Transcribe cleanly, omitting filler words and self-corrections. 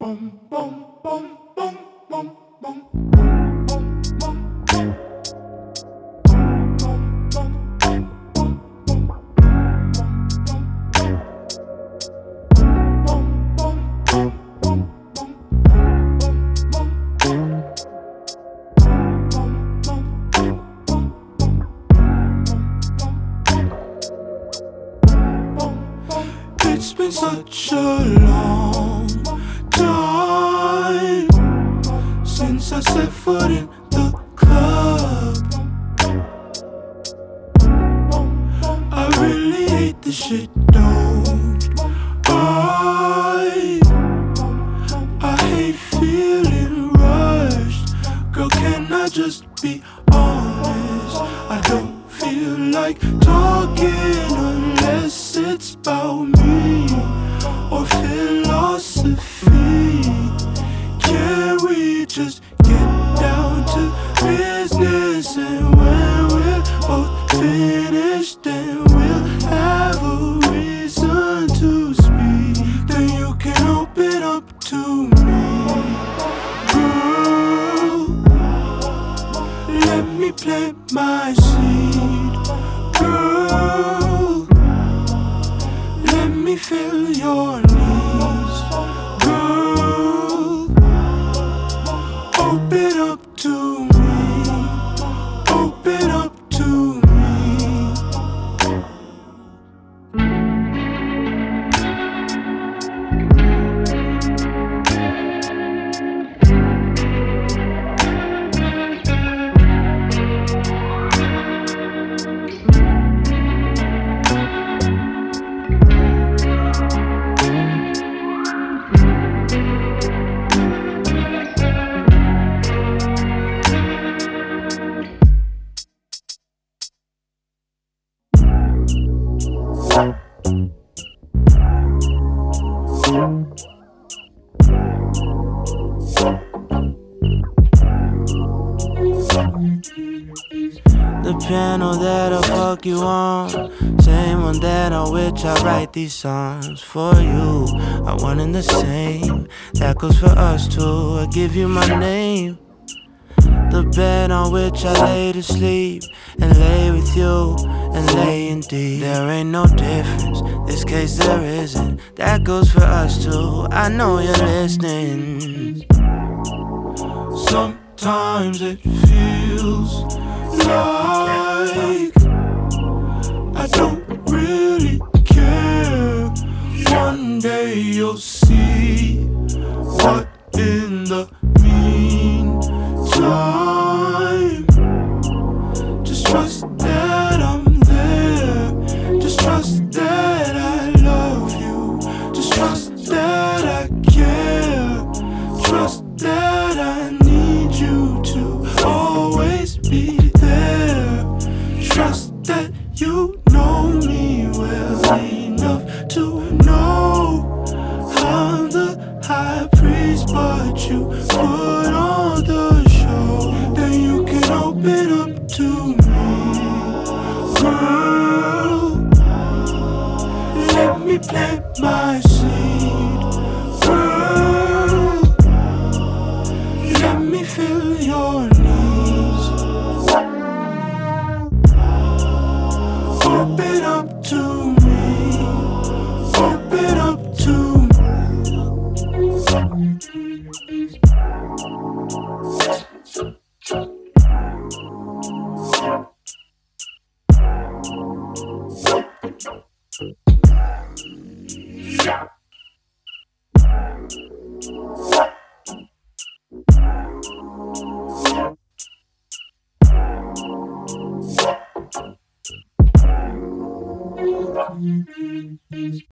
It's been such a long time since I set foot in the club. I really hate this shit, don't I hate feeling rushed. Girl, can I just be honest? I don't feel like talking unless it's about me or philosophy. Can we just get down to business, and when we're both finished, then we'll have a reason to speak. Then you can open up to me. Girl, let me plant my seed. Girl, let me fill your needs. Girl, open up to me. Open up to me. The piano that I fuck you on, same one that on which I write these songs for you. Are one and the same, that goes for us too. I give you my name. The bed on which I lay to sleep and lay with you and lay in deep. There ain't no difference, this case there isn't. That goes for us too, I know you're listening. Sometimes it feels like I don't really care. One day you'll see what in the meantime. Just trust that I'm there. Just trust that I love you. Just trust that I care. Trust that I need you to always be there. Trust that you know me well enough to know I'm the high priest, but you put on the show. Then you can open up to me. Girl, let me plant my seed. Girl, let me fill your needs. Open up to me. Open up to